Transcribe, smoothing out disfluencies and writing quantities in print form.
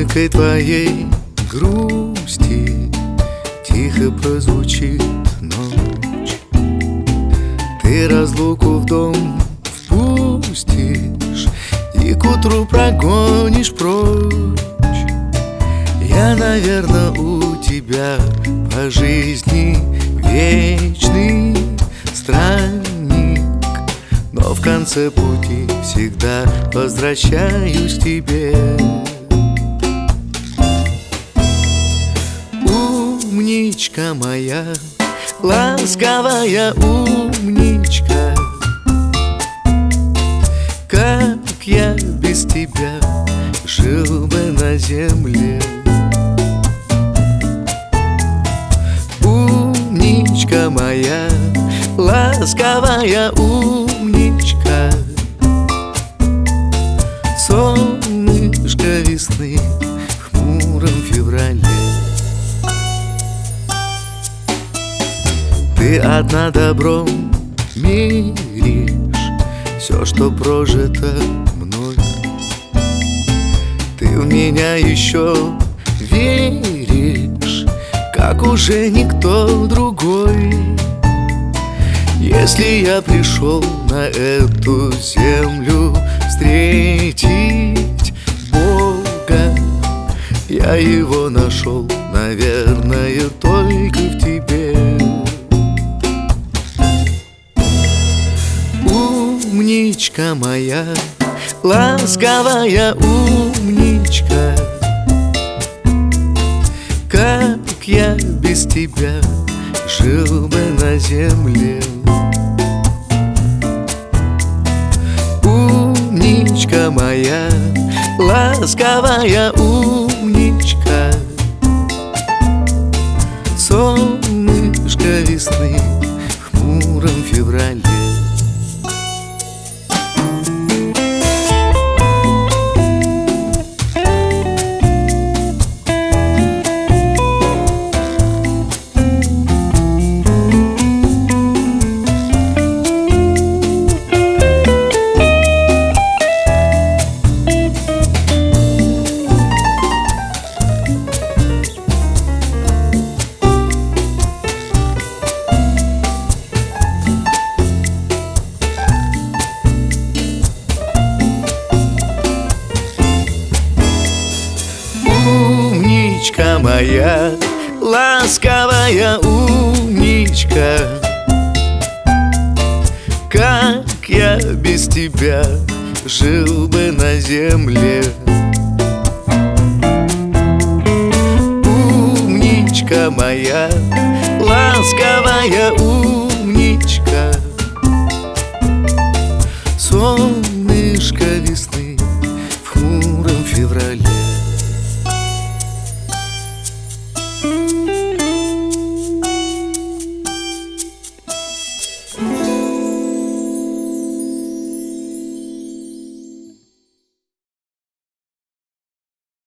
горькой твоей грусти тихо прозвучит ночь. Ты разлуку в дом впустишь и к утру прогонишь прочь. Я, наверное, у тебя по жизни вечный странник, но в конце пути всегда возвращаюсь к тебе. Умничка моя, ласковая умничка, как я без тебя жил бы на земле. Умничка моя, ласковая умничка, солнышко весны в хмуром феврале. Ты одна добром меришь все, что прожито мной. Ты в меня еще веришь, как уже никто другой. Если я пришел на эту землю встретить Бога, я его нашел, наверное, только в тебе. Умничка моя, ласковая умничка, как я без тебя жил бы на земле. Умничка моя, ласковая умничка, солнышко весны в хмуром феврале. Умничка моя, ласковая умничка, как я без тебя жил бы на земле. Умничка моя, ласковая умничка, солнышко